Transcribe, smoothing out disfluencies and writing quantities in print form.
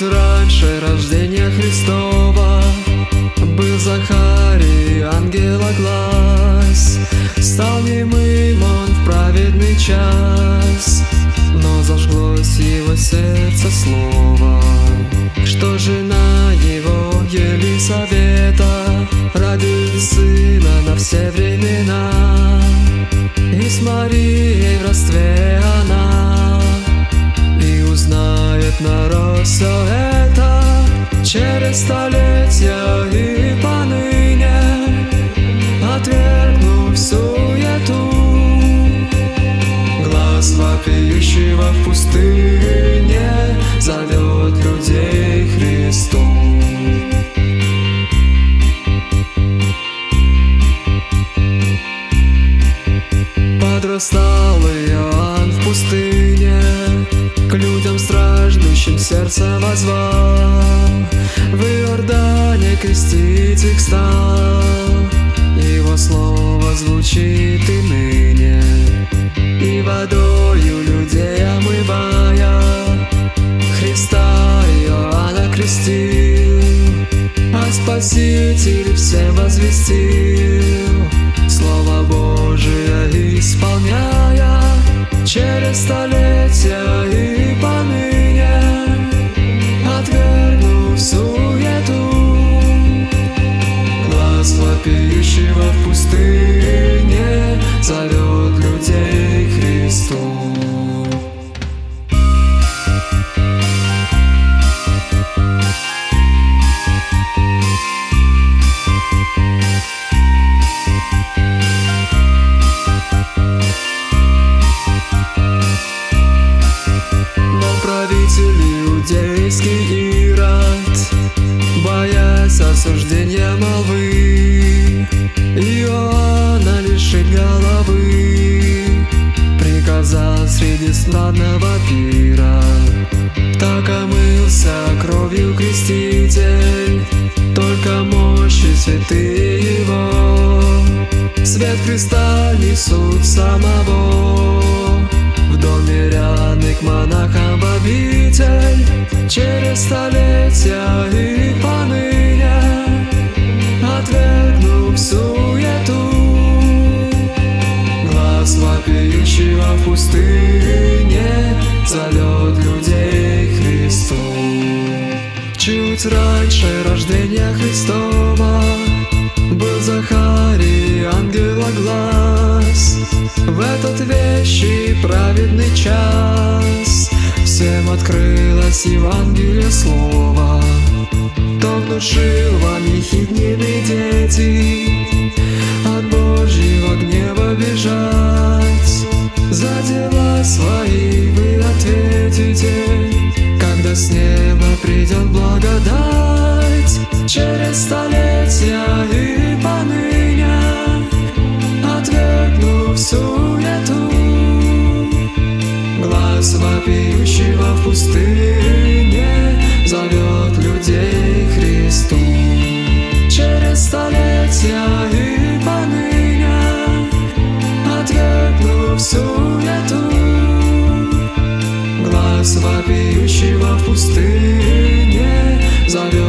Чуть раньше рождения Христова был Захарий, ангела глас. Стал немым он в праведный час, но зажглось его сердце слово, что жена его Елисавета родит сына на все времена. И с Марией в родстве она, и узнает народ все это через столетия и поныне, отвергнув суету. Глас вопиющего в пустыне зовет людей к Христу. Подрастал Иоанн в пустыне, к людям страждущим сердце возвал. В Иордане крестить их стал, его слово звучит и ныне. И водою людей омывая, Христа Иоанна крестил, а Спаситель всем возвестил, Слово Божие исполняя через столетия и поныне, отвергнув суету. Глас вопиющего в пустыне зовет людей к Христу. Иудейский Ирод, боясь осуждения молвы, Иоанна лишить головы, приказал среди знатного пира. Так омылся кровью креститель, только мощи святые его свет Христа несут самого. В доме ряды к монахам в обитель, через столетия и поныне, отвергнув суету. Глас вопиющего в пустыне зовет людей к Христу. Чуть раньше рождения Христова был Захарий, ангела глас. В этот вещий праведный час всем открылось Евангелие слова. То внушил вам, ехиднины дети, от Божьего гнева бежать. За дела свои вы ответите, когда с неба придет благодать. Через столетия и поныне, отвергнув суету. Глас вопиющего в пустыне зовет людей к Христу. Через столетия и поныне, отвергнув суету. Глас вопиющего в пустыне зовет